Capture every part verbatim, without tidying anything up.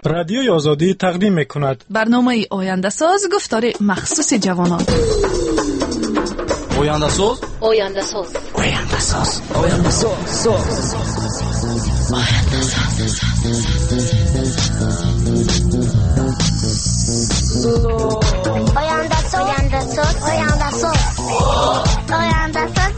رادیوی آزادی تقدیم میکند برنامه آینده ساز گفتار مخصوص جوانان. آینده ساز آینده ساز آینده ساز آینده ساز آینده ساز آینده ساز آینده ساز آینده ساز آینده ساز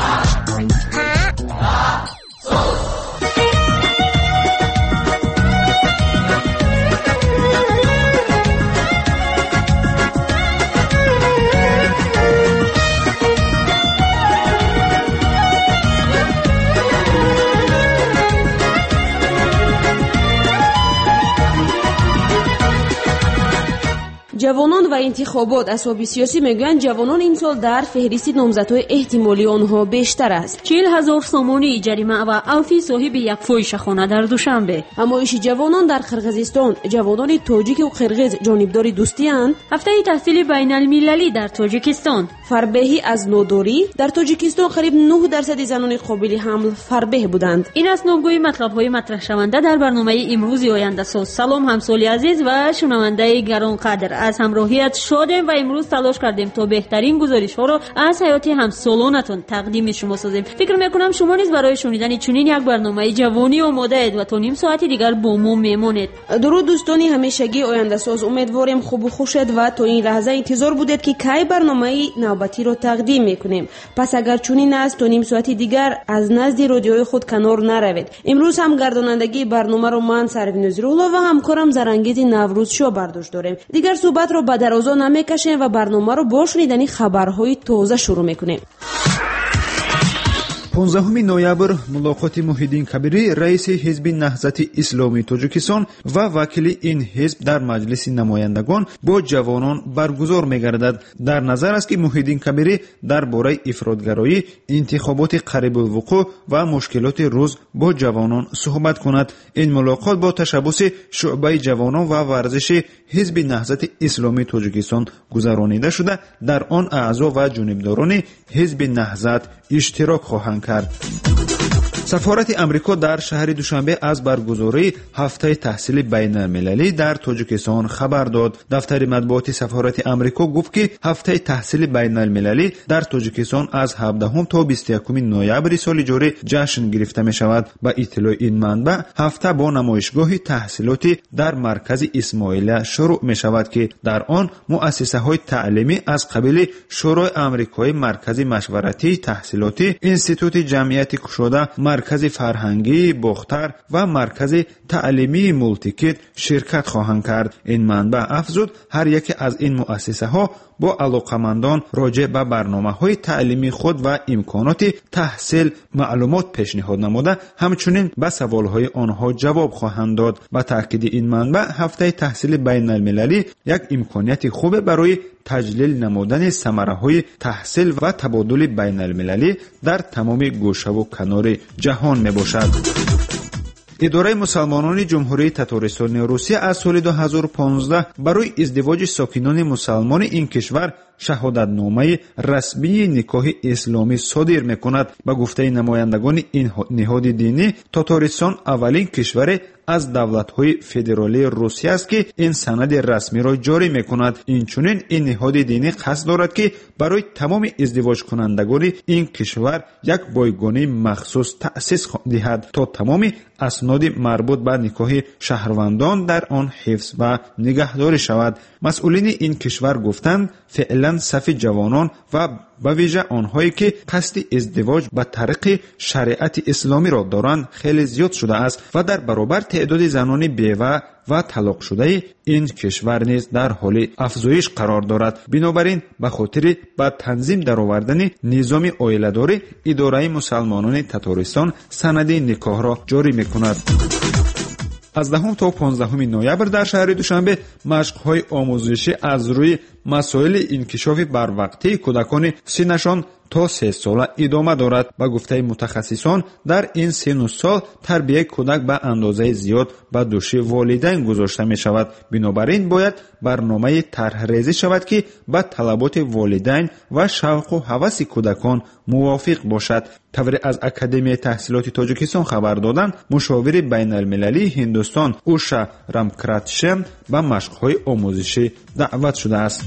جوانان و انتخابات. اسباب سیاسی میگویند جوانان این سال در فهرست نامزدهای احتمالی آنها بیشتر است. چهل هزار سامانی جریمه و عفو صاحب یک فاحشه خانه در دوشنبه. همایش جوانان در قرقیزستان. جوانان تاجیک و قرقیز جانبدار دوستی اند. هفته تحصیل بین المللی در تاجیکستان. فربهی از نوداری. در تاجیکستان قریب نه درصد زنان قابل حمل فربه بودند. این است نمگوی مطلب های مطرح شونده در برنامه امروز آینده ساز. سلام همسالی عزیز و شنونده گرانقدر، از همراهیت شادیم و امروز تلاش کردیم تا بهترین گزارش ها رو از حیات همسالانتون تقدیم شما سازیم. فکر میکنم شما نیز برای شنیدن چنین یک برنامه جوانی آماده اید و تا نیم ساعت دیگر با ما میمونید. درود دوستانی همیشگی آینده ساز، امیدواریم خوب و خوشید و تا این لحظه انتظار بودید که کی برنامه نوبتی رو تقدیم میکنیم. پس اگر چنین است تا نیم ساعت دیگر از نزد رادیوی خود کنار نروید. امروز هم گردانندگی برنامه رو من سروین نظرالله و همکارم زرنگیز نوروز شو برداشت داریم. دیگر صحبت رو به درازا نمیکشیم و برنامه رو با شنیدن خبرهای تازه شروع میکنیم. پانزدهم نوامبر ملاقات محیدین کبیری رئیس حزب نهضت اسلامی تاجیکستان و وکیل این حزب در مجلس نمایندگان با جوانان برگزار می‌گردد. در نظر است که محیدین کبیری درباره افراطگرایی، انتخابات قریب الوقوع و مشکلات روز با جوانان صحبت کند. این ملاقات با تشبث شعبه جوانان و ورزش حزب نهضت اسلامی تاجیکستان گذرانیده شده. در آن اعضا و جانبداران حزب نهضت اشتراک خواهند کرد. سفارت امریکا در شهر دوشنبه از برگزاری هفته تحصیل بین المللی در تاجیکستان خبر داد. دفتر مطبوعات سفارت امریکا گفت که هفته تحصیل بین المللی در تاجیکستان از هفدهم تا بیست و یکم نوامبر سال جاری جشن گرفته می شود. با اطلاع این منبع هفته با نمایشگاه تحصیلاتی در مرکز اسماعیلیه شروع می شود که در آن مؤسسه های تعلیمی از قبیل شورای امریکایی مرکز مشورتی تحصیلاتی، انستیتوت جمعیت گشوده، مرکز فرهنگی باختر و مرکز تعلیمی مولتیکیت شرکت خواهند کرد. این منبع افزود هر یک از این مؤسسه ها با علاقمندان راجع به برنامه‌های تعلیمی خود و امکانات تحصیل معلومات پیشنهاد نموده، همچنین به سوال‌های آنها جواب خواهند داد. با تاکید این منبع هفته تحصیل بین المللی یک امکانیت خوب برای تجلیل نمودن ثمره‌های تحصیل و تبادل بین المللی در تمام گوشه و کنار جهان میباشد. اداره مسلمانان جمهوری تتارستان روسیه از سال دو هزار و پانزده برای ازدواج ساکنان مسلمان این کشور شهادتنامه رسمی نکاح اسلامی صادر میکند. با گفته نمایندگان این نهاد دینی، تاتارستان اولین کشور از دولت‌های فدرالی روسیه است که این سند رسمی را جاری میکند. اینچنین این نهاد دینی قصد دارد که برای تمام ازدواج کنندگان این کشور یک بایگانی مخصوص تأسیس دهد تا تمام اسناد مربوط به نکاح شهروندان در آن حفظ و نگهداری شود. مسئولین این کشور گفتند فعلا صف جوانان و به ویژه آنهایی که قصد ازدواج به طریق شریعت اسلامی را دارند خیلی زیاد شده است و در برابر تعداد زنان بیوه و طلاق شده این کشور نیز در حال افزایش قرار دارد. بنابراین به خاطر به تنظیم درآوردن نظام عائله‌داری، اداره مسلمانان تتارستان سند نکاح را جاری می‌کند. از دهم تا پانزدهم نوامبر در شهر دوشنبه مشق‌های آموزشی از روی مسائل انکشاف بروقتی کودکان سنشان تا سه ساله ادامه دارد. با گفته متخصصان در این سن و سال تربیت کودک به اندازه زیاد به دوش والدین گذاشته می شود. بنابراین باید برنامه طرح ریزی شود که به طلبات والدین و شوق و هوس کودکان موافق باشد. طوری از اکادمی تحصیلات تاجیکستان خبر دادند مشاور بین المللی هندوستان اوشا رامکراتشن به مشق‌های آموزشی دعوت شده است.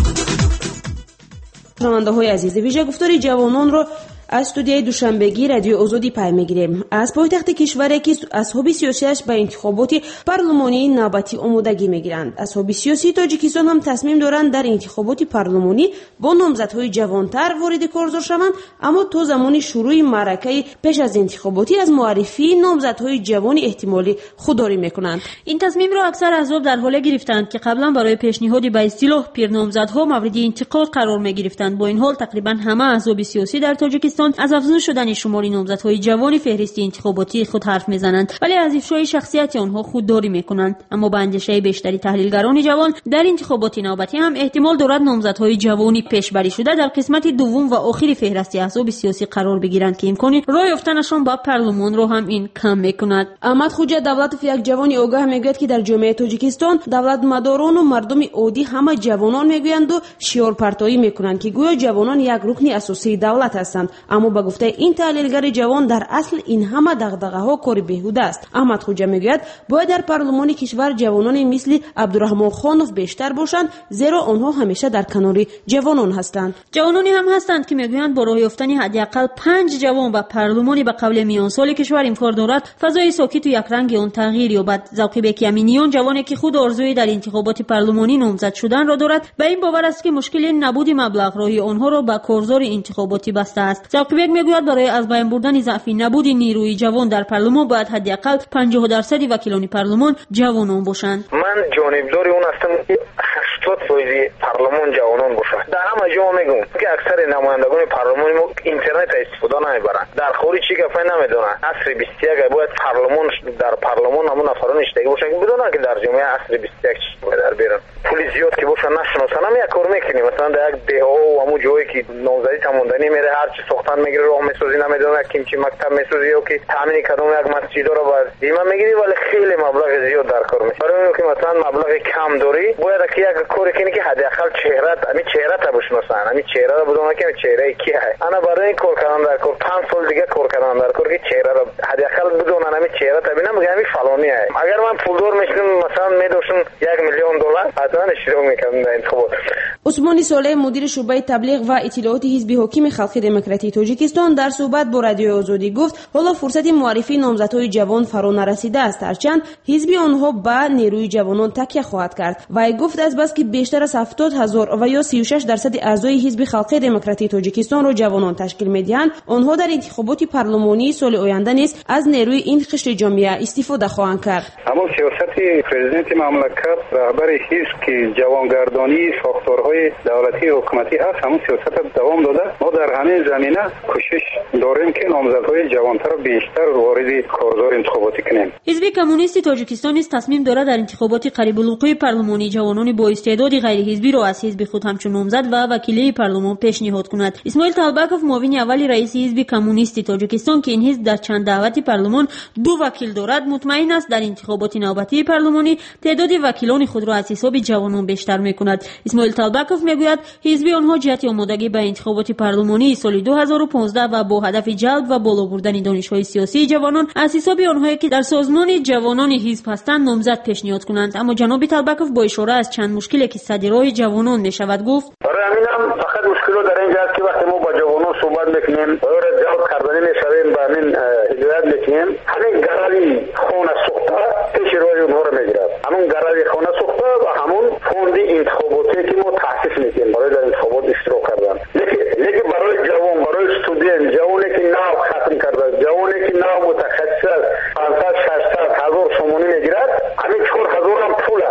شنونده‌های عزیز، ویژه گفتار جوانان را از استودیوی دوشنبگی رادیو آزادی پی میگیریم. از پایتخت کشور که اصحاب سیاسیش به انتخابات پارلمانی نوبتی آمادگی میگیرند. اصحاب سیاسی تاجیکستان هم تصمیم دارند در انتخابات پارلمانی با نامزدهای جوانتر وارد کارزار شوند، اما تا زمان شروع معرکه پیش از انتخاباتی از معرفی نامزدهای جوان احتمالی خودداری میکنند. این تصمیم را اکثر احزاب در حال گرفتند که قبلا برای پیشنهاد به اصطلاح پیر نامزدها مورد انتقاد قرار میگرفتند. با این حال تقریبا همه احزاب سیاسی در تاجیکستان از افزون شدن شمار نامزدهای جوان فهرست انتخاباتی خود حرف میزنند، ولی از افشای شخصیت آنها خودداری میکنند. اما به اندیشه بیشتری تحلیلگران جوان در انتخابات نوبتی هم احتمال دارد نامزدهای جوانی پیشبری شده در قسمت دوم و آخری فهرست احزاب سیاسی قرار بگیرند که امکان راه یافتنشان به پارلمان را هم این کم میکند. احمد خوجا دولت یک جوانی آگاه میگوید که در جامعه تاجیکستان دولت مداران و مردم عادی همه جوانان میگویند و شعار پرتایی میکنند که گویا جوانان یک رکن اساسی دولت هستند. اما با گفته این تحلیلگر جوان در اصل این همه دغدغه ها کار بیهوده است. احمد خوجا میگوید باید در پارلمان کشور جوانان مثل عبدالرحمن خانوف بیشتر باشند، زیرا آنها همیشه در کنار جوانان هستند. جوانانی هم هستند که میگویند با راه یافتن حداقل پنج جوان به پارلمان به قبل میان سال کشور امکان دارد فضای ساکت و یک رنگ آن تغییر یابد. ذوقی بیک یمینیان جوانی که خود آرزوی در انتخابات پارلمانی نامزد شدن را دارد، به این باور است که مشکل نبود مبلغ راهی آنها را به کارزار انتخاباتی بسته است. ذوقی بیک میگوید برای از بین بردن ضعف نبود نیروی جوان در پارلمان باید حداقل پنجاه درصد وکیلان پارلمان جوانان باشند. من جانبدار اون هستم که هشتاد درصد پارلمان جوانان باشند. در همه جا میگم که اکثر نمایندگان پارلمان ما اینترنت استفاده نمیبرند. در خارج چی گفته نمیدونن. عصر بیست و یک باید پارلمان در پارلمان همون نفران اشتگی باشن که بدونن که در جامعه عصر بیست و یک چی باید در بیرن. پلیس زیاد که باشن نشناسن هم یک کار میکنیم. مثلا در یک دهها و همون جایی که نامزدی تماندنی میره هر چی ساختن میگیره راه میسازی نمیدونه که چی مکتب میسازی یا که تامین کدوم یک مسجد رو باید دیما میگیری، ولی خیلی مبلغ زیاد در کار میشه. برای اینکه مثلا مبلغ کم داری باید که یک کاری کنی که حداقل چهرهت همین چهره تا بشناسن، همین چهره رو بدونن که چهره کی هست. انا برای این کار کردن در کار پنج سال دیگه کار کردن در کار که چهره رو حداقل بدونن همین چهره تا ببینم میگم همین فلانی هست. اگر من پولدار میشم مثلا میدوشم یک میلیون دلار حتما اشتراک میکنم در انتخابات. عثمانی صالح مدیر شعبه تبلیغ و اطلاعات حزب حاکم خلق دموکراتی تاجیکستان در صحبت با رادیو آزادی گفت حالا فرصت معرفی نامزدهای جوان فرا نرسیده است، هرچند حزب آنها به نیروی جوانان تکیه خواهد کرد. و گفت از بس که بیشتر از هفتاد هزار و یا سی و شش درصد اعضای حزب خلق دموکراتی تاجیکستان را جوانان تشکیل میدهند، آنها در انتخابات پارلمانی سال آینده نیز از نیروی این قشر جامعه استفاده خواهند کرد. اما سیاست پرزیدنت مملکت رهبر حزب که جوانگردانی ساختارهای دولتی حکومتی است، همون سیاست دوام داده. ما در همین زمینه کوشش داریم که نامزدهای جوانتر بیشتر وارد کارزار انتخاباتی کنیم. حزب کمونیست تاجیکستان نیز تصمیم دارد در انتخابات قریب الوقوع پارلمانی جوانان با استعداد غیر حزبی را از حزب خود همچون نامزد و وکیل پارلمان پیشنهاد کند. اسماعیل طالبکوف معاون اول رئیس حزب کمونیست تاجیکستان که این حزب در چند دعوت پارلمان دو وکیل دارد، مطمئن است در انتخابات نوبتی پارلمانی تعداد وکیلان خود را از حساب جوانان بیشتر میکند. اسماعیل طالبکوف میگوید حزب آنها جهت آمادگی به انتخابات پارلمانی سال دو هزار و پانزده و با هدف جلب و بالا بردن دانش‌های سیاسی جوانان از حساب آنهایی که در سازمان جوانان حزب هستند نامزد پیشنهاد کنند. اما جناب طالبکوف با اشاره از چند مشکلی که صدر راه جوانان میشود گفت برای همین هم فقط مشکل در اینجا است که وقتی ما با جوانان صحبت میکنیم و را جلب کردن میشویم به همین هدایت میکنیم، همین گرایی خانه سوخته پیش روی اونها را میگیرد. همون گرایی خانه سوخته و همون فوند انتخاباتی که ما تاسیس میکنیم برای در انتخابات اشتراک کردن، لیکن برای جوان، برای استودنت، جوانی که نو ختم کرده، جوانی که نو متخصص پانصد ششصد هزار سومونی میگیرد، همین چهار هزار هم پول است.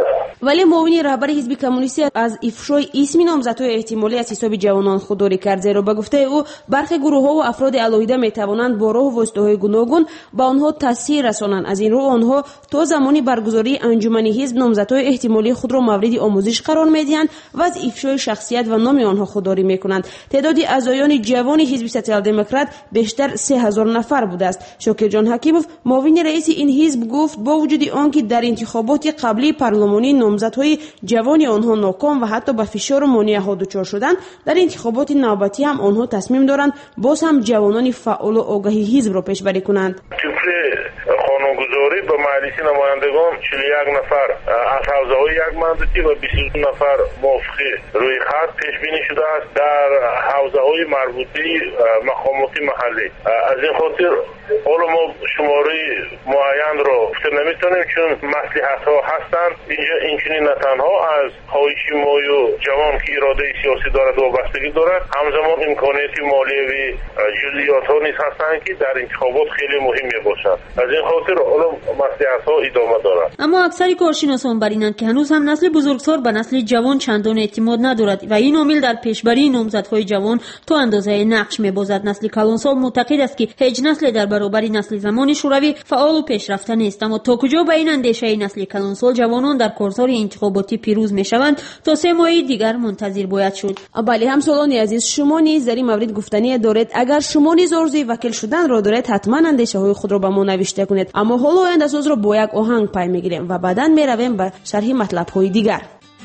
ولی معاون رهبر حزب کمونیستی از افشای اسم نامزدهای احتمالی از حساب جوانان خودداری کرد، زیرا به گفته او برخی گروه‌ها و افراد علایده می‌توانند با راه و واسطه‌های گوناگون با آنها تاثیر رسانند. از این رو آنها تا زمانی برگزاری انجمن حزب نامزدهای احتمالی خود را مورد آموزش قرار می‌دهند و از افشای شخصیت و نام آنها خودداری می‌کنند. تعداد اعضایان جوان حزب سوسیال دموکرات بیشتر سه هزار نفر بوده است. شاکر جان حکیموف معاون رئیس این حزب گفت با وجود آنکه در انتخابات قبلی پارلمانی نامزدهای جوان آنها ناکام و حتی به فشار و مانع‌ها دچار شدند، در انتخابات نوبتی هم آنها تصمیم دارند باز هم جوانان فعال و آگاهی حزب را پیشبری کنند. قانونگذاری به مجلس نمایندگان چهل و یک نفر از حوزه‌های یک منطقه و بیست و دو نفر موافقه روی خط پیش بینی شده است در حوزه‌های مربوطه مقامات محلی. از این خاطر حالا ما شماره معین را گفته نمیتونیم چون مصلحت‌ها هستند. اینجا اینچنین نه تنها از خواهش مایو جوان که اراده سیاسی دارد و وابستگی دارد، همزمان امکانات مالیوی جزئیات‌ها نیز هستند که در انتخابات خیلی مهم میباشند. از این خاطر حالا مصلحت‌ها ادامه دارد. اما اکثر کارشناسان بر اینند که هنوز هم نسل بزرگسال به نسل جوان چندان اعتماد ندارد و این عامل در پیشبری نامزدهای جوان تا اندازه نقش می‌بازد. نسل کلانسال معتقد است که هیچ نسل در برابر نسل زمان شوروی فعال و پیشرفته نیست، اما تا کجا به این اندیشه نسل کلانسال جوانان در کارزار انتخاباتی پیروز میشوند تا سه ماه دیگر منتظر باید شد. بله همسالان عزیز، شما نیز در این مورد گفتنی دارید. اگر شما نیز آرزوی وکیل شدن را دارید حتما اندیشه های خود را به ما نوشته کنید. اما حالا آینده ساز را با یک آهنگ پای میگیریم و بعداً میرویم به شرح مطلب های دیگر.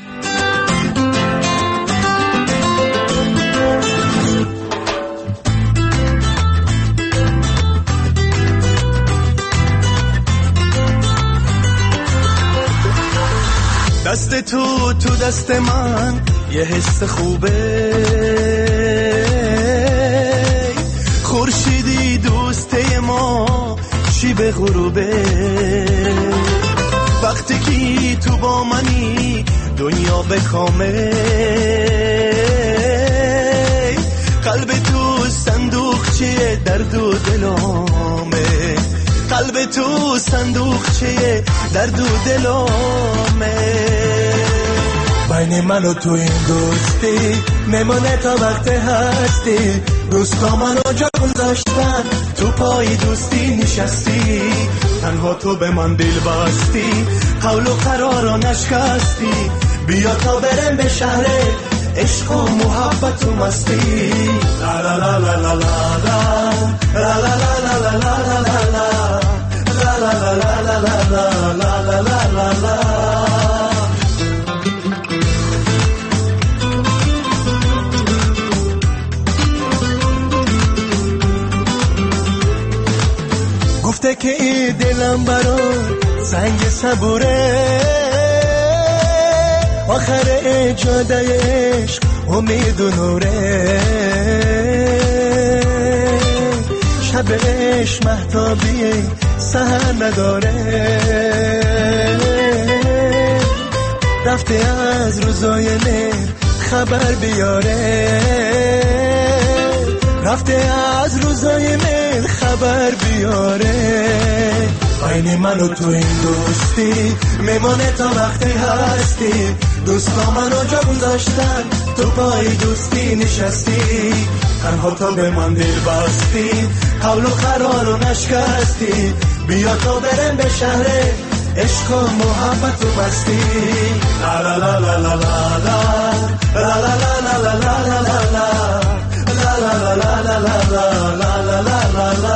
دست تو تو دست من یه حس خوبه، خورشیدی دوسته ما چی به غروبه، وقتی که تو با منی دنیا به کامه، قلب تو صندوقچه درد و دلامه، قلب تو صندوقچه درد و دلامه، بین من و تو این دوستی میمونه تا وقت هستی، دوستا منو جا گذاشتن تو پای دوستی نشستی، تنها تو به من دل بستی، قول و قرار رو نشکستی، بیا تا برم به شهر عشق و محبت و مستی، لا لا لا لا لا لا لا لا لا لا لا لا لا لا. گفته که این دلم برا سنگ صبوره، آخر اجاده عشق امید و نوره، شب عشق مهتابیه سهر نداره، رفته از روزای مهر خبر بیاره، رفته از روزای مهر خبر بیاره، بین من و تو این دوستی میمونه تا وقتی هستی، دوستا منو جا گذاشتن تو پای دوستی نشستی، تنها تو به من دل بستی، قول و قرار رو نشکستی، بیا تا برم به شهر عشق و محبت و مستی، لا لا لا لا لا لا لا لا لا لا لا لا لا La la la la la la la la la la.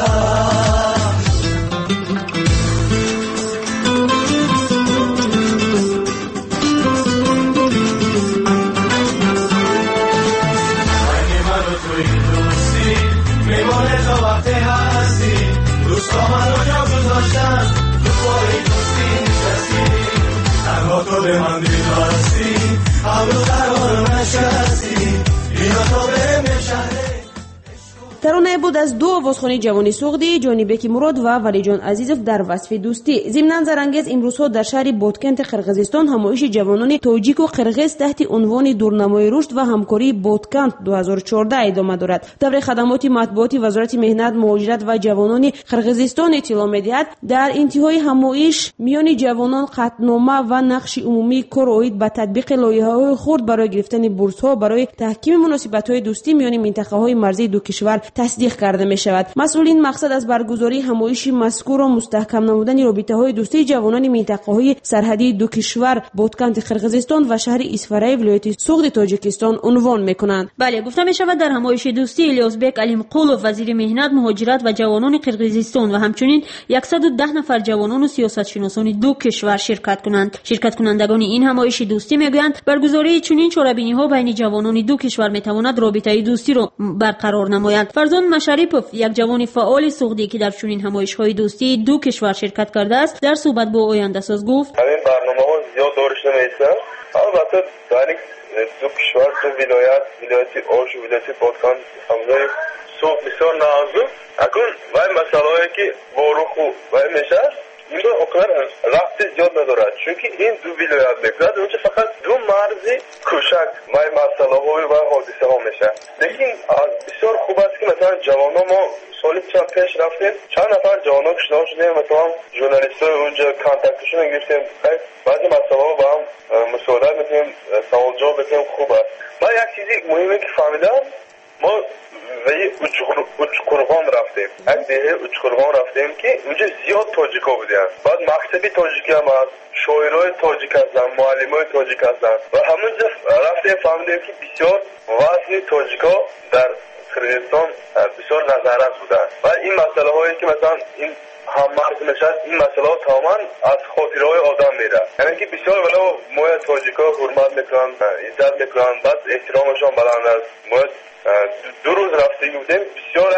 Aynı mano tu indosti, me mole to vaqte hasti, dosto mano ja guzashtan, tu poi dosti nishasti, tanho to be man dil basti, avlo qaror nashasti, ina to be me shahre. ترانه بود از دو آوازخوانی جوانی سوغدی، جانی بکی مراد و ولی جان عزیزов در وصف دوستی. ضمن زرانگیز امروزها در شهر بودکنت قرقیزستان همایش جوانان تاجیک و قرقیز تحت عنوان دورنمای رشد و همکاری بودکنت دو هزار و چهارده ادامه دارد. طبق خدمات مطبوعاتی وزارت مهنت، مهاجرت و جوانان قرقیزستان اطلاع می‌دهد در انتهای همایش میان جوانان قطعنامه و نقش عمومی کار اوید به تطبیق لایحه‌های خرد برای گرفتن بورس‌ها برای تحکیم مناسبت‌های دوستی میان منطقه‌های مرزی دو کشور تصدیق کرده می‌شود. مسئولین مقصد از برگزاری همایش مذکور و مستحکم نمودن رابطه‌های دوستی جوانان منطقه‌های سرحدی دو کشور بودکنت قرقیزستان و شهر اسفرای ولایت سوغد تاجیکستان عنوان می‌کنند. بله، گفته می‌شود در همایش دوستی الیاسبک علیمقولov وزیر مهنت، مهاجرت و جوانان قرقیزستان و همچنین صد و ده نفر جوانان و سیاستشناسان دو کشور شرکت کنند. شرکت کنندگان این همایش دوستی میگویند برگزاری چنین چهاربینی‌ها بین جوانان دو کشور میتواند رابطه دوستی را برقرار نماید. فرزان مشریپوف، یک جوان فعال سوغدی که در چنین همایش‌های دوستی دو کشور شرکت کرده است، در صحبت با آینده ساز گفت: همین برنامه‌ها زیاد دورش نمیشه. البته در دو کشور، دو ولایت، ولایت اوش و ولایت بودکنت همزای سوغد بسیار نازک. اکنون وای مسائلی که واروخ وای میشه این دو اقرار رفت زیاد ندارد، چونکه این دو ولایت بگذارد اونجا فقط دو مرزی کوچک وای مسائل های و حادثه ها میشه. لیکن بسیار خوب است که مثلا جوانان ما سالی چند پیش رفتیم، چند نفر جوانان کشنها شدیم، مثلا ژورنالیست های اونجا کانتکتشون گرفتیم، بعضی مسائل ها با هم مساعدت میکنیم، سوال جواب میکنیم. خوب است. من یک چیزی مهمه که فهمیدم، ما و اوچقرغان رفتیم، یک دیگه اوچقرغان رفتیم که اونجا زیاد تاجیکا بودن. بعد مکتبی تاجیکی هم هست، شاعرای تاجیک هستن، معلمای تاجیک هستن و همونجا رفتیم فهمیدیم که بسیار وزن تاجیکا در قرقیزستان بسیار نظارت بودن. و این مسئله هایی که مثلا این هم مرز نشست، این مسئله ها تماما از خاطره های آدم میره. یعنی که بسیار ولی ما تاجیکا حرمت میکنن، عزت میکنن، بعد احترامشان بلند است. ما دو روز رفته بودیم، بسیار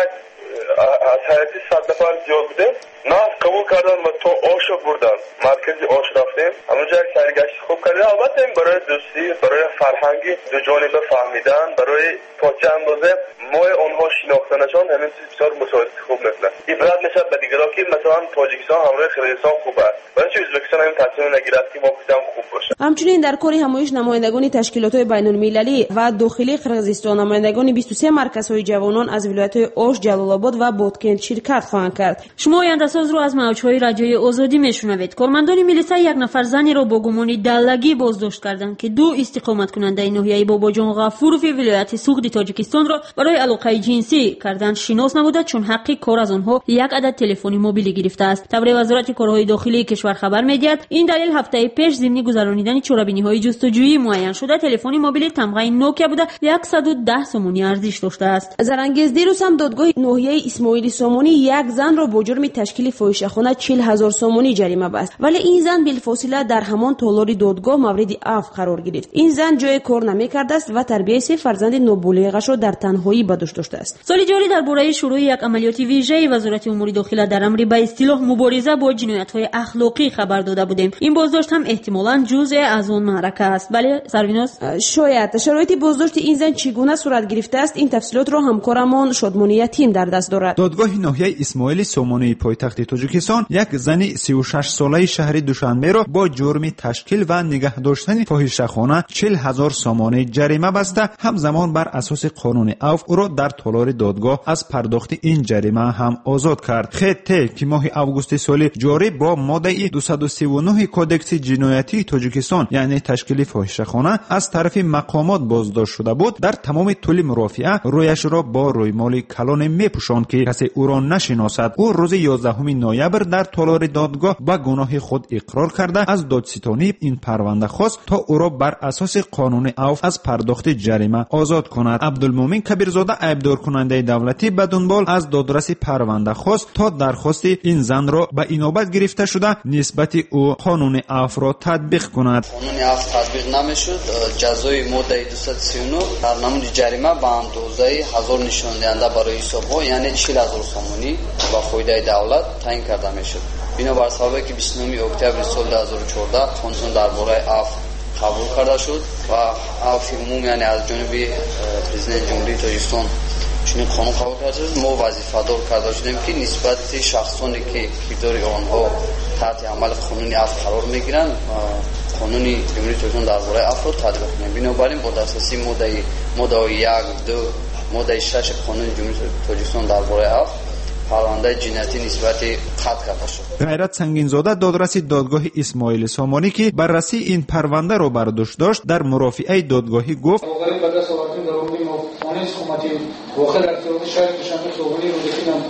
از حیاتی صد نفر زیاد بودیم، ناز قبول کردن و تا آش بردن. مرکزی آش رفتیم، همونجا یک سرگشت خوب کردیم. البته برای دوستی، برای فرهنگی دو جانب فهمیدن، برای تا چه اندازه ما آنها شناختنشان همین چیز بسیار مساعدت خوب مثلا عبرت میشه به دیگرها که مثلا تاجیکستان همراه قرقیزستان خوب است، برای چه ازبکستان همین تصمیم نگیرد که ما هم خوب باشه. همچنین در کار همایش نمایندگان تشکیلات‌های بین‌المللی و داخلی قرقیزستان، نمایندگان بیست و سه مرکزهای جوانان از ولایت‌های اوش، جلال‌آباد و بودکنت شرکت خواهند کرد. شما آینده ساز رو از موج‌های رادیوی آزادی میشنوید. کارمندان میلیسا یک نفر زنی را با گمان دلگی بازداشت کردند که دو استقامت کننده ناحیه باباجان غفورov ولایت سوغد تاجیکستان را برای علاقه جنسی کردن شناس نموده، چون حقی کار از آنها یک عدد تلفنی موبیل گرفته است. طبق وزارت کارهای داخلی کشور خبر می‌دهد این دلیل هفته پیش ضمن گذرانیدن چهاربینی‌های جستجویی معین شده تلفن موبیل تمغه نوکیا بوده صد و ده سومونی ارزش داشته است. زرانگیز دیروز هم دادگاه ناحیه اسماعیلی سامانی یک زن را با جرم تشکیل فاحشه‌خانه چهل هزار سومونی جریمه بست، ولی این زن بالفاصله در همان تالار دادگاه مورد عفو قرار گرفت. این زن جای کار نمی‌کرده است و تربیت سه فرزند نابالغش را در تنهایی به دوش داشته است. سال جاری درباره شروع یک عملیات ویژه وزارت امور داخله در امر به اصطلاح مبارزه با جنایت‌های اخلاقی خبر داده بودیم. این بازداشت هم احتمالاً جزء از اون معرکه است. بله سرویناس، شاید شرایط بازداشت این زن چگونه صورت گرفته است این تفصیلات را همکارمان شادمانی یتیم در دست دارد. دادگاه ناحیه اسماعیلی سامانی پایتخت تاجیکستان یک زن سی و شش ساله شهر دوشنبه را با جرم تشکیل و نگه داشتن فاحشه‌خانه چهل هزار سومانی جریمه بسته، همزمان بر اساس قانون عفو او را در تالار دادگاه از پرداخت این جریمه هم آزاد کرد. خط که ماه اوگوست سال جاری با ماده دویست و سی و نه کودکس جنایتی تاجیکستان یعنی تشکیل فاحشه‌خانه از طرف مقامات بازداشت شده بود، در تمام طول مرافعه رویش را با رویمال کلان میپوشاند که کسی او را نشناسد. او روز یازدهم نوامبر در تالار دادگاه به گناه خود اقرار کرده از دادستانی این پرونده خواست تا او را بر اساس قانون عفو از پرداخت جریمه آزاد کند. عبدالمومن کبیرزاده ایبدار کننده دولتی به دنبال از دادرس پرونده خواست تا درخواست این زن را به اینابت گرفته شده نسبت او قانون عفو را تطبیق کند. قانون عفو تطبیق نمیشد. جزای ماده دویست و سی و نه در نمود جریمه به اندازه هزار نشان دهنده برای حساب‌ها یعنی چهل هزار سومانی با فایده دولت تعیین کرده میشد. بنابر سببی که بیست و نه اکتبر سال دو هزار و چهارده قانون درباره عفو قبول کرده شد و عفو عمومی یعنی از جانب پرزیدنت جمهوری تاجیکستان چون قانون قبول کرده ما وظیفه‌دار کرده شدیم که نسبت شخصانی که کردار آنها تحت عمل قانونی عفو قرار میگیرند قانونی جمهوری تاجیکستان درباره عفو رو تطبیق کنیم. بنابراین با دسترسی ماده ماده یک دو ماده شش قانون جمهوری تاجیکستان درباره عفو پرونده جنایتی نسبت قطع کرده شد. غیرت سنگینزاده دادرس دادگاه اسماعیل سامانی که بررسی این پرونده را برداشت داشت در مرافعه دادگاهی گفت واقع در اختیار شاید دوشنبه صبحانه روز دیدم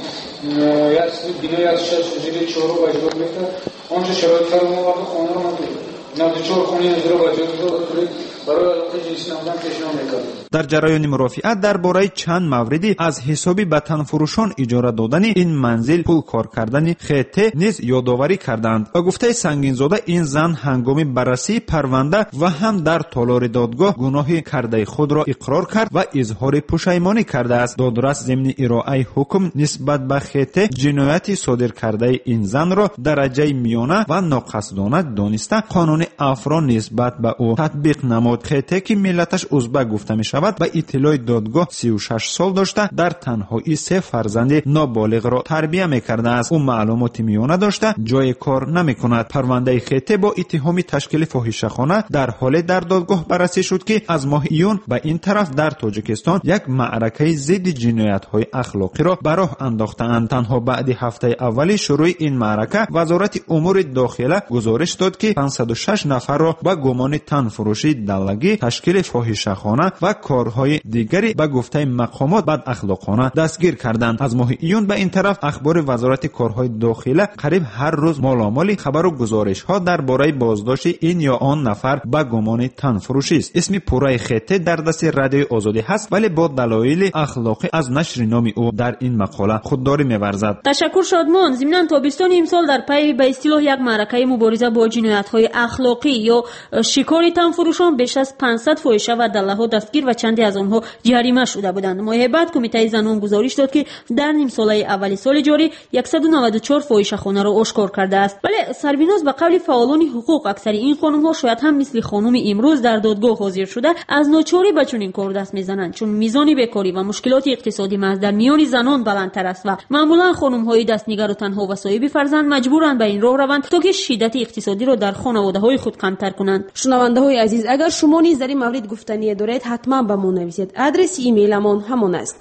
یک بینایی از شش جلسه چهار رو اجرا می‌کرد اونجا شرایط فرمو وارد خانه رو ندید نه چهار خانه اجرا باید برای علاقه جنسی نمودن پیشنهاد می‌کرد. در جریان مرافعت درباره چند موردی از حسابی به تنفروشان اجاره دادن این منزل پول کار کردن خطه نیز یادآوری کردند. با گفته سنگینزاده این زن هنگام بررسی پرونده و هم در تالار دادگاه گناه کرده خود را اقرار کرد و اظهار پشیمانی کرده است. دادرس ضمن ارائه حکم نسبت به خطه جنایتی صادر کرده این زن را درجه میانه و ناقصدانه دانسته قانون عفو را نسبت به او تطبیق نمود. خطه که ملتش ازبک گفته می شود به اطلاع دادگاه سی و شش سال داشته در تنهایی سه فرزند نابالغ را تربیت می‌کرده است. او معلومات میانه داشته جای کار نمی‌کند. پرونده خطه با اتهام تشکیل فاحشه‌خانه در حال در دادگاه بررسی شد که از ماه ایون به این طرف در تاجیکستان یک معرکه ضد جنایت‌های اخلاقی را به راه انداخته‌اند. تنها بعد هفته اول شروع این معرکه وزارت امور داخله گزارش داد که پانصد و شش نفر را با گمان تنفروشی دلگی، تشکیل فاحشه‌خانه و کارهای دیگری به گفته مقامات بد اخلاقانه دستگیر کردند. از ماه ایون به این طرف اخبار وزارت کارهای داخله قریب هر روز مالامال خبر و گزارش ها درباره بازداشت این یا آن نفر به گمان تنفروشی است. اسم پوره خطه در دست رادیو آزادی هست ولی با دلایل اخلاقی از نشر نام او در این مقاله خودداری می‌ورزد. تشکر شادمان. ضمن تابستان امسال در پی به اصطلاح یک معرکه مبارزه با جنایت‌های اخلاقی یا شکار تنفروشان بیش از پانصد فاحشه و دله‌ها دستگیر و چندی از آنها جریمه شده بودند. ماه بعد کمیته زنان گزارش داد که در نیم ساله اول سال جاری صد و نود و چهار فاحشه‌خانه را آشکار کرده است. ولی سربیناز به قول فعالان حقوق اکثر این خانم‌ها شاید هم مثل خانم امروز در دادگاه حاضر شده از ناچاری به چنین کار دست میزنند، چون میزان بیکاری و مشکلات اقتصادی محض در میان زنان بلندتر است و معمولا خانم‌های دستنیگر و تنها و صاحب فرزند مجبورند به این راه روند تا که شدت اقتصادی را در خانواده‌های خود کمتر کنند. شنونده‌های عزیز، اگر شما نیز در این مورد گفتنی دارید حتما به ما نویسید. آدرس ایمیلمان همان است.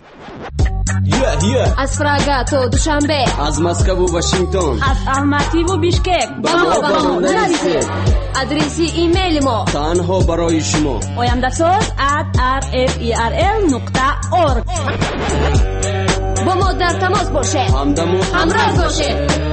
Yeah, yeah. از فراگا تا دوشنبه، از مسکو و واشنگتن، از الماتی و بیشکک با ما با ما نویسید. آدرس ایمیل ما تنها برای شما oyandasaz at r f e r l نقطه org. با ما در تماس باشید، همدم و همراه باشید.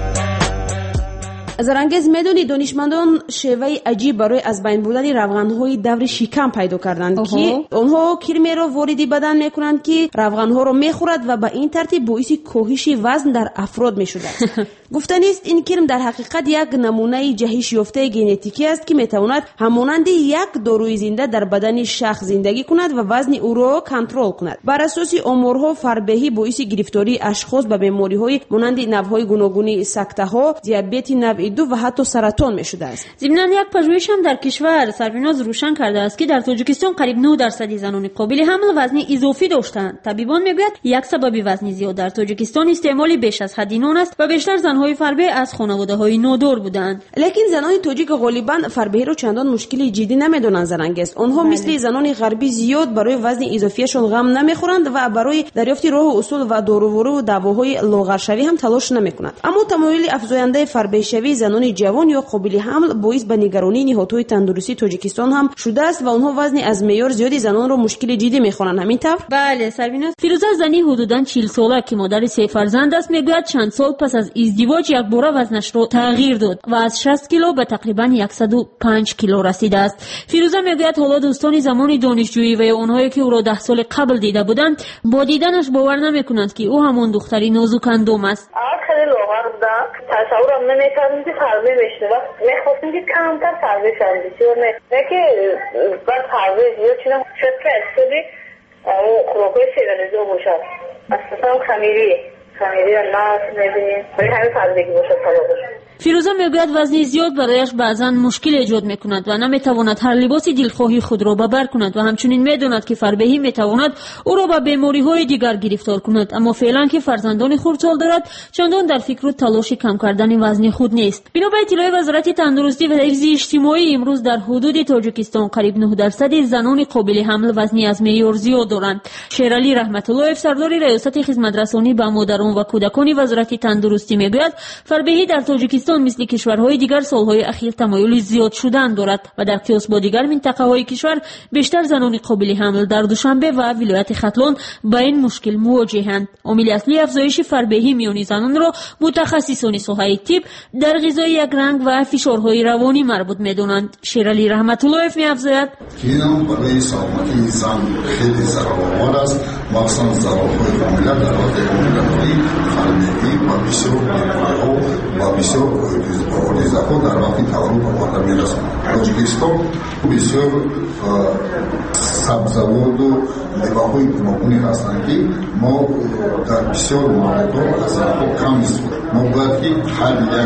زرانگیز میدونی دانشمندان شیوه عجیب برای از بین بردن روغن‌های دور شکم پیدا کردند که آنها کرمی را وارد بدن میکنند که روغن‌ها را میخورد و به این ترتیب باعث کاهش وزن در افراد میشده. گفتنی است این کرم در حقیقت یک نمونه جهش یافته ژنتیکی است که میتواند همانند یک داروی زنده در بدن شخص زندگی کند و وزن او را کنترل کند. بر اساس آمارها فربهی باعث گرفتاری اشخاص به بیماری‌های مانند نوع‌های گوناگون سکته‌ها، دیابت نوع دو و حتی سرطان میشده است. ضمن یک پژوهش هم در کشور سربیناز روشن کرده است که در تاجیکستان قریب نه درصد زنان قابل حمل وزن اضافی داشتند. طبیبان میگویند یک سبب وزن زیاد در تاجیکستان استعمال بیش از حد نان است و بیشتر زنهای فربه از خانواده‌های نادار بودند. لیکن زنان تاجیک غالبا فربه را چندان مشکلی جدی نمیدونند. زرنگیز آنها بله. مثل زنان غربی زیاد برای وزن اضافیشون غم نمیخورند و برای دریافت راه اصول و دارووارو و دواهای لاغرشوی هم تلاش نمیکنند. اما تمایل افزاینده فربه شوی زنان جوان یا قابل حمل باعث به نگرانی نهادهای تندرستی تاجیکستان هم شده است و آنها وزن از معیار زیادی زنان را مشکل جدی میخوانند. همین طور بله سربیناز فیروزه زنی حدوداً چهل ساله که مادر سه فرزند است میگوید چند سال پس از ازدواج یک بار وزنش را تغییر داد و از شصت کیلو به تقریباً صد و پنج کیلو رسیده است. فیروزه میگوید حالا دوستان زمان دانشجویی و اونهایی که او را ده سال قبل دیده بودند با دیدنش باور نمیکنند که او همون دختری نازک اندام است. خیلی لاغر بودم، تصورم نمیکردم که فربه بشه و میخواستم که کمتر فربه شم بسیار نه نه که بعد فربه زیاد چیدم شد که استودی خوراکای سیرانیزو باشد اصلا خمیری خمیری و نفت میبینیم ولی همین فربگی باشد طلا باشد. فیروزه میگوید وزن زیاد برایش بعضا مشکل ایجاد میکند و نمیتواند هر لباس دلخواهی خود را به بر کند و همچنین میداند که فربهی میتواند او را به بیماری های دیگر گرفتار کند، اما فعلا که فرزندان خردسال دارد چندان در فکر و تلاش کم کردن وزن خود نیست. بنا به اطلاع وزارت تندرستی و حفظ اجتماعی امروز در حدود تاجیکستان قریب نه درصد زنان قابل حمل وزن از معیار زیاد دارند. شیرعلی رحمت الله سردار ریاست خدمت رسانی به مادران و کودکان وزارت تندرستی میگوید فربهی در تاجیکستان مثل کشورهای دیگر سالهای اخیر تمایل زیاد شدن دارد و در قیاس با دیگر منطقه های کشور بیشتر زنان قابل حمل در دوشنبه و ولایت ختلان با این مشکل مواجهند. عامل اصلی افزایش فربهی میان زنان را متخصصان ساحه طب در غذای یک رنگ و فشارهای روانی مربوط میدانند. شیرعلی رحمت الله می‌افزاید اینم برای سلامتی زن خیلی ضرورآور است، مخصوصا ضررهای کاملا در واقع کاملایی فربهی و بسیار بیماری‌ها و بسیار آریزه‌ها در واقع تعارض به بالا می‌رساند. تاجیکستان بسیار سبزوار و میوه‌های گوناگونی هستند که ما در بسیار موردها از آنها کم استفاده. ما باید که هر یک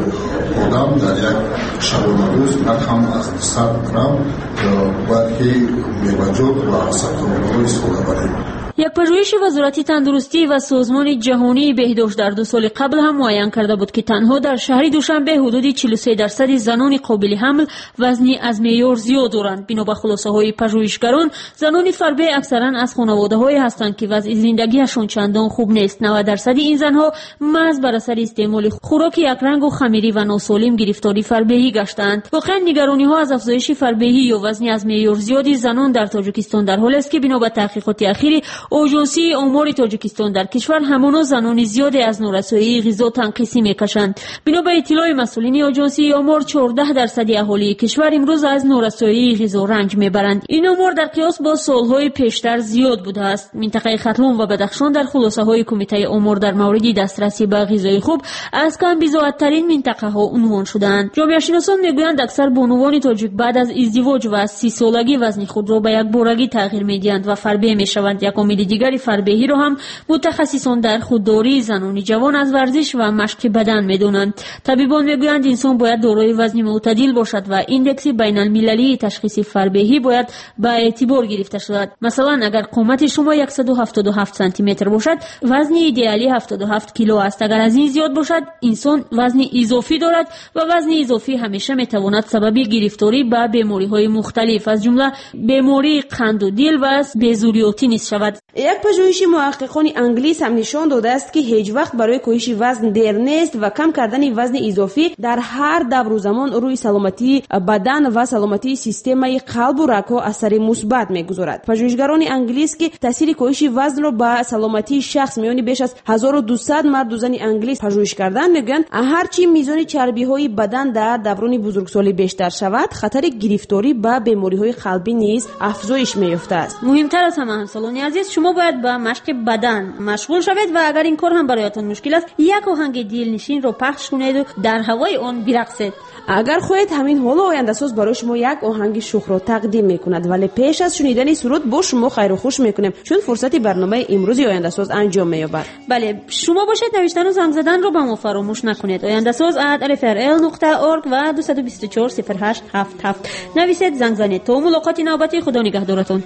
آدم در یک شبانه روز نه کم از صد گرم باید که میوه‌جات و سبزوارها استفاده کنیم. یک پژوهش وزارت تندرستی و سازمان جهانی بهداشت در دو سال قبل هم معین کرده بود که تنها در شهر دوشنبه حدود چهل و سه درصد زنان قابل حمل وزنی از معیار زیاد دارند. بنا به خلاصه های پژوهشگران زنان فربه اکثرا از خانواده هایی هستند که وضع زندگیشان چندان خوب نیست. نود درصد این زنها محض بر اثر استعمال خوراک یک رنگ و خمیری و ناسالم گرفتاری فربهی گشتند. واقعا نگرانی ها از افزایش فربهی یا وزن از معیار زیادی زنان در تاجیکستان در حالی است که بنا به تحقیقات اخیر آژانسی آمار تاجیکستان در کشور همانا زنان زیادی از نارسایی غذا تنقیسی میکشند. بنا به اطلاع مسئولین آژانسی آمار چهارده درصد اهالی کشور امروز از نارسایی غذا رنج میبرند. این آمار در قیاس با سالهای پیشتر زیاد بوده است. منطقه ختلان و بدخشان در خلاصه های کمیته آمار در مورد دسترسی به غذای خوب از کم بی‌ضابطه‌ترین منطقه ها عنوان شدند. جامعه شناسان میگویند اکثر بانوان تاجیک بعد از ازدواج و از سی سالگی وزن خود را به یک بارگی تغییر میدهند و فربه میشوند. یک عامل دیگری فربهی را هم متخصصان در خودداری زنان جوان از ورزش و مشق بدن میدونند. طبیبان میگویند انسان باید دارای وزن معتدل باشد و ایندکس بین المللی تشخیص فربهی باید به اعتبار گرفته شود. مثلا اگر قامت شما صد و هفتاد و هفت سانتی متر باشد وزن ایدئالی هفتاد و هفت کیلو است. اگر از این زیاد باشد انسان وزن اضافی دارد و وزن اضافی همیشه میتواند سبب گرفتاری به بیماری های مختلف از جمله بیماری قند و دل و بیزوریاتی نیز شود. یک پژوهش محققان انگلیس هم نشان داده است که هیچ وقت برای کاهش وزن دیر نیست و کم کردن وزن اضافی در هر دور و زمان روی سلامتی بدن و سلامتی سیستم قلب و رگ‌ها اثر مثبت می‌گذارد. پژوهشگران انگلیس که تاثیر کاهش وزن را به سلامتی شخص میانی بیش از هزار و دویست مرد و زن انگلیس پژوهش کردند میگویند هرچی میزان چربی‌های بدن در دوران بزرگسالی بیشتر شود خطر گرفتاری به بیماری‌های قلبی نیز افزایش می‌یافته است. مهمتر از همه همسالان عزیز شما باید با مشق بدن مشغول شوید و اگر این کار هم برایتان مشکل است یک آهنگ دلنشین رو پخش کنید و در هوای آن برقصید. اگر خواهید همین حال آینده ساز برای شما یک آهنگ شوخ را تقدیم میکند ولی پیش از شنیدن سرود با شما خیر و خوش میکنیم چون فرصت برنامه امروزی آینده ساز انجام مییابد. بله شما باشید نوشتن و زنگ زدن رو به ما فراموش نکنید. آینده ساز ات ال اف ار ال نقطه اورگ و دو دو چهار صفر هشت هفت هفت نویسید زنگ زنید. تا ملاقات نوبتی خدا نگهدارتون.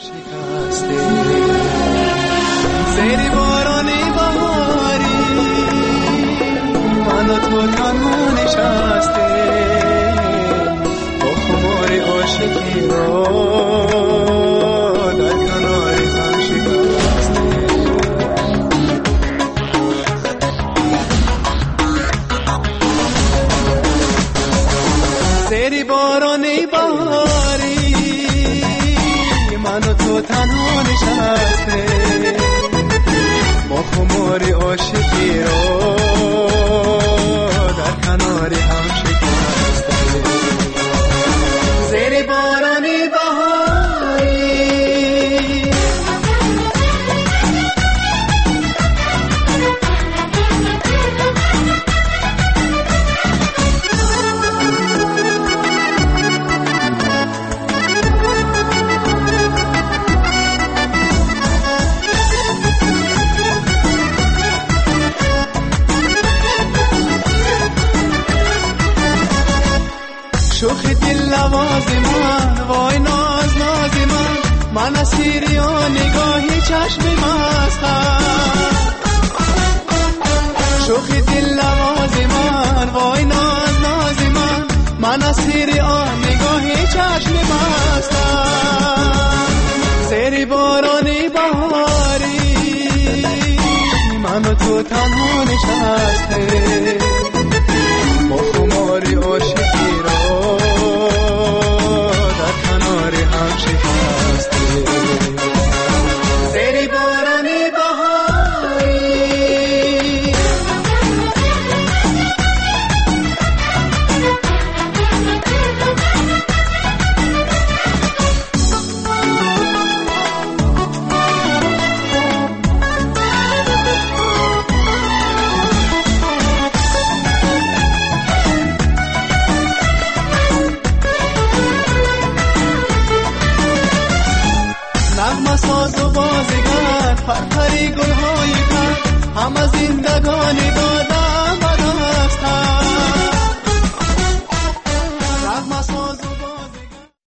زیر بارانی بهاری من و تو تنها نشسته با خمار عاشقی را در کنار هم شکسته زیر بارانی بهاری من و تو تنها نشسته با خماری عاشقی را در کنار هم شکسته زیر بارانی بهاری نواز من وای ناز ناز من من اسیر آن نگاهی چشم مستم شوخ دل نواز من وای ناز ناز من من اسیر آن نگاهی چشم مستم زیر بارانی بهاری من و تو تنها نشسته با خماری عاشقی را در کنار هم شکسته زیر بارانی بهاری ساز و بازیگر پرپری گلهای پر همه زندگانی دادم و دستم